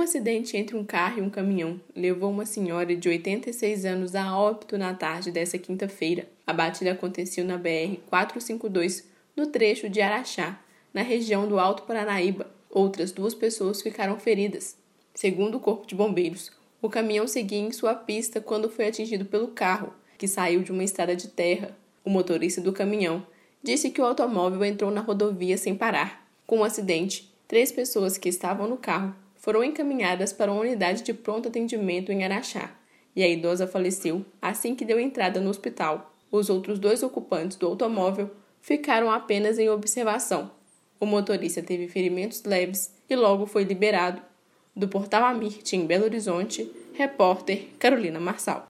acidente entre um carro e um caminhão levou uma senhora de 86 anos a óbito na tarde desta quinta-feira. A batida aconteceu na BR-452, no trecho de Araxá, na região do Alto Paranaíba. Outras 2 pessoas ficaram feridas. Segundo o Corpo de Bombeiros, o caminhão seguia em sua pista quando foi atingido pelo carro, que saiu de uma estrada de terra. O motorista do caminhão disse que o automóvel entrou na rodovia sem parar. Com o acidente, 3 pessoas que estavam no carro foram encaminhadas para uma unidade de pronto atendimento em Araxá, e a idosa faleceu assim que deu entrada no hospital. Os outros 2 ocupantes do automóvel ficaram apenas em observação. O motorista teve ferimentos leves e logo foi liberado. Do Portal Amirte, em Belo Horizonte, repórter Carolina Marçal.